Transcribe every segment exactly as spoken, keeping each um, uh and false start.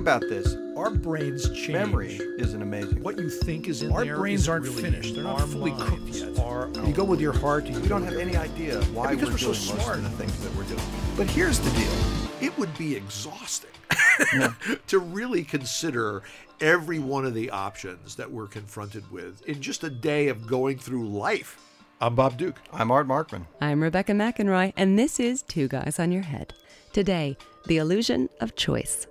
about this. Our brains change. Memory is an amazing. What you think is in Our there. Our brains is aren't really finished. They're not fully cooked yet. Are, you go with your heart. You we don't have any idea why yeah, because we're, we're doing so most smart. of the things that we're doing. But here's the deal. It would be exhausting Yeah. to really consider every one of the options that we're confronted with in just a day of going through life. I'm Bob Duke. I'm Art Markman. I'm Rebecca McEnroy, and this is Two Guys on Your Head. Today, the illusion of choice.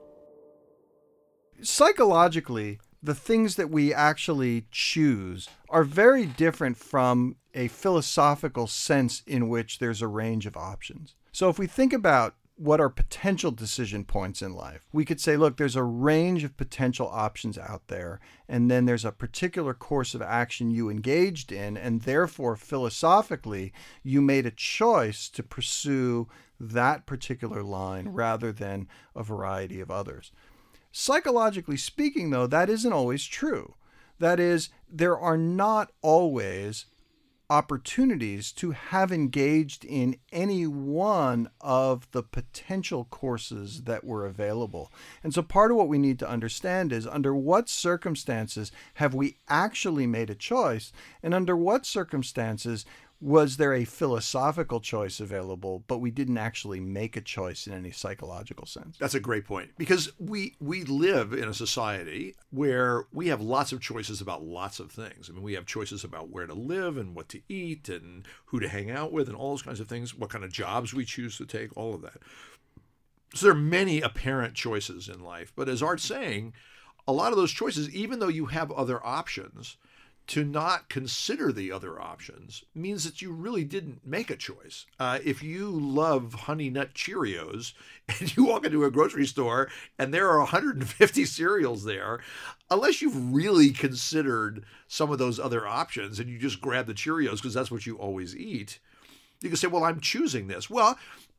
Psychologically, the things that we actually choose are very different from a philosophical sense in which there's a range of options. So if we think about what are potential decision points in life, we could say, look, there's a range of potential options out there, and then there's a particular course of action you engaged in, and therefore, philosophically, you made a choice to pursue that particular line rather than a variety of others. Psychologically speaking, though, that isn't always true. That is, there are not always opportunities to have engaged in any one of the potential courses that were available. And so part of what we need to understand is under what circumstances have we actually made a choice, and under what circumstances was there a philosophical choice available, but we didn't actually make a choice in any psychological sense? That's a great point, because we we live in a society where we have lots of choices about lots of things. I mean, we have choices about where to live and what to eat and who to hang out with and all those kinds of things, what kind of jobs we choose to take, all of that. So there are many apparent choices in life. But as Art's saying, a lot of those choices, even though you have other options, to not consider the other options means that you really didn't make a choice. Uh, if you love Honey Nut Cheerios and you walk into a grocery store and there are one hundred fifty cereals there, unless you've really considered some of those other options and you just grab the Cheerios because that's what you always eat, you can say, well, I'm choosing this. Well,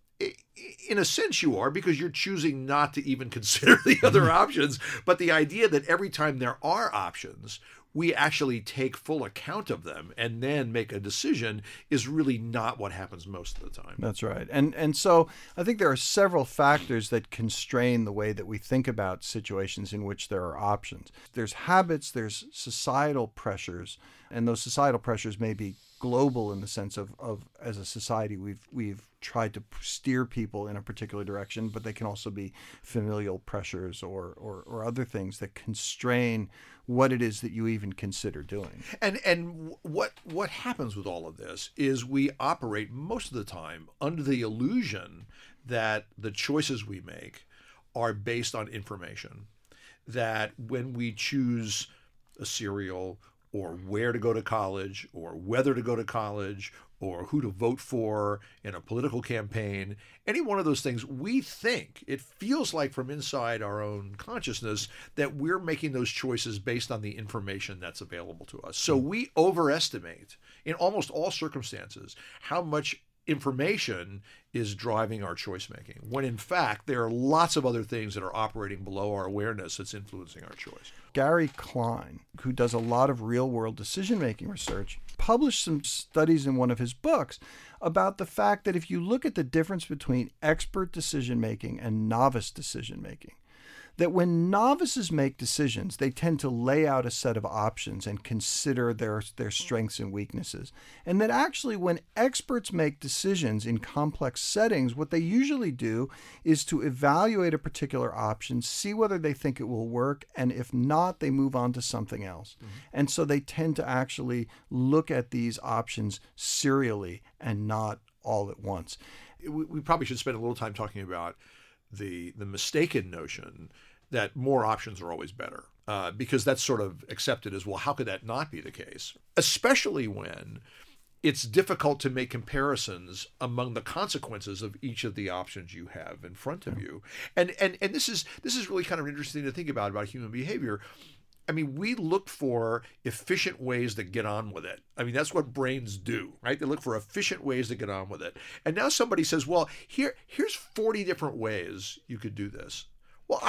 in a sense you are, because you're choosing not to even consider the other options. But the idea that every time there are options, we actually take full account of them and then make a decision is really not what happens most of the time. That's right. And and so I think there are several factors that constrain the way that we think about situations in which there are options. There's habits, there's societal pressures, and those societal pressures may be global in the sense of, of as a society we've we've tried to steer people in a particular direction, but they can also be familial pressures or, or or other things that constrain what it is that you even consider doing. And and what what happens with all of this is we operate most of the time under the illusion that the choices we make are based on information. That when we choose a cereal or where to go to college or whether to go to college or who to vote for in a political campaign, any one of those things, we think, it feels like from inside our own consciousness that we're making those choices based on the information that's available to us. So we overestimate, in almost all circumstances, how much information is driving our choice making, when in fact there are lots of other things that are operating below our awareness that's influencing our choice. Gary Klein, who does a lot of real-world decision-making research, published some studies in one of his books about the fact that if you look at the difference between expert decision-making and novice decision-making, that when novices make decisions, they tend to lay out a set of options and consider their, their strengths and weaknesses. And that actually when experts make decisions in complex settings, what they usually do is to evaluate a particular option, see whether they think it will work, and if not, they move on to something else. Mm-hmm. And so they tend to actually look at these options serially and not all at once. We, we probably should spend a little time talking about the the mistaken notion that more options are always better, uh, because that's sort of accepted as, well, how could that not be the case? Especially when it's difficult to make comparisons among the consequences of each of the options you have in front of you. And and and this is this is really kind of interesting to think about, about human behavior. I mean, we look for efficient ways to get on with it. I mean, that's what brains do, right? They look for efficient ways to get on with it. And now somebody says, well, here, here's forty different ways you could do this. Well, I,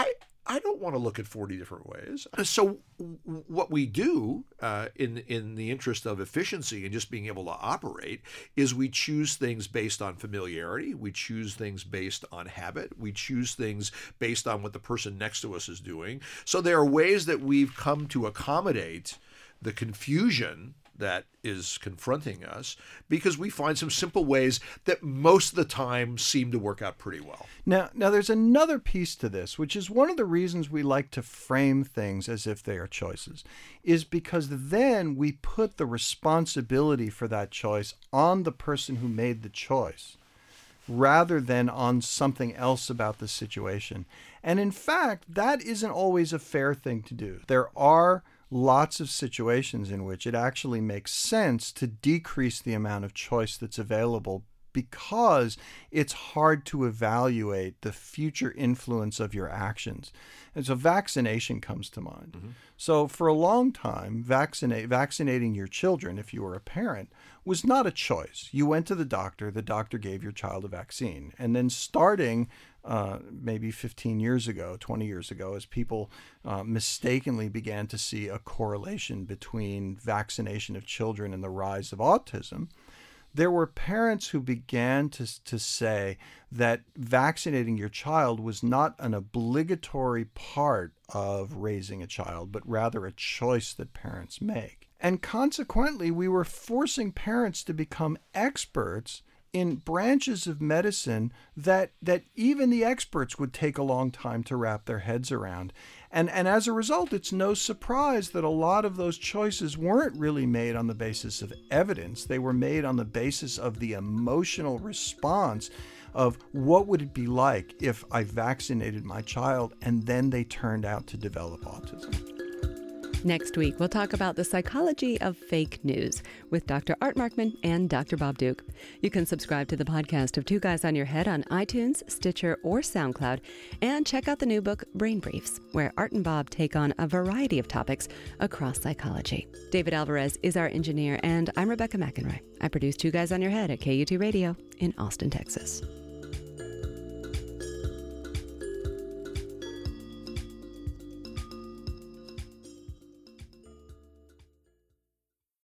I don't want to look at forty different ways. So what we do uh, in in the interest of efficiency and just being able to operate is we choose things based on familiarity. We choose things based on habit. We choose things based on what the person next to us is doing. So there are ways that we've come to accommodate the confusion that is confronting us because we find some simple ways that most of the time seem to work out pretty well. Now, now there's another piece to this, which is one of the reasons we like to frame things as if they are choices, is because then we put the responsibility for that choice on the person who made the choice rather than on something else about the situation. And in fact, that isn't always a fair thing to do. There are lots of situations in which it actually makes sense to decrease the amount of choice that's available because it's hard to evaluate the future influence of your actions. And so vaccination comes to mind. Mm-hmm. So for a long time, vaccinate, vaccinating your children, if you were a parent, was not a choice. You went to the doctor, the doctor gave your child a vaccine. And then starting uh, maybe fifteen years ago, twenty years ago, as people uh, mistakenly began to see a correlation between vaccination of children and the rise of autism, there were parents who began to, to say that vaccinating your child was not an obligatory part of raising a child, but rather a choice that parents make. And consequently, we were forcing parents to become experts in branches of medicine that that even the experts would take a long time to wrap their heads around. And and as a result, it's no surprise that a lot of those choices weren't really made on the basis of evidence. They were made on the basis of the emotional response of what would it be like if I vaccinated my child and then they turned out to develop autism. Next week, we'll talk about the psychology of fake news with Doctor Art Markman and Doctor Bob Duke. You can subscribe to the podcast of Two Guys on Your Head on iTunes, Stitcher, or SoundCloud, and check out the new book, Brain Briefs, where Art and Bob take on a variety of topics across psychology. David Alvarez is our engineer, and I'm Rebecca McEnroy. I produce Two Guys on Your Head at K U T Radio in Austin, Texas.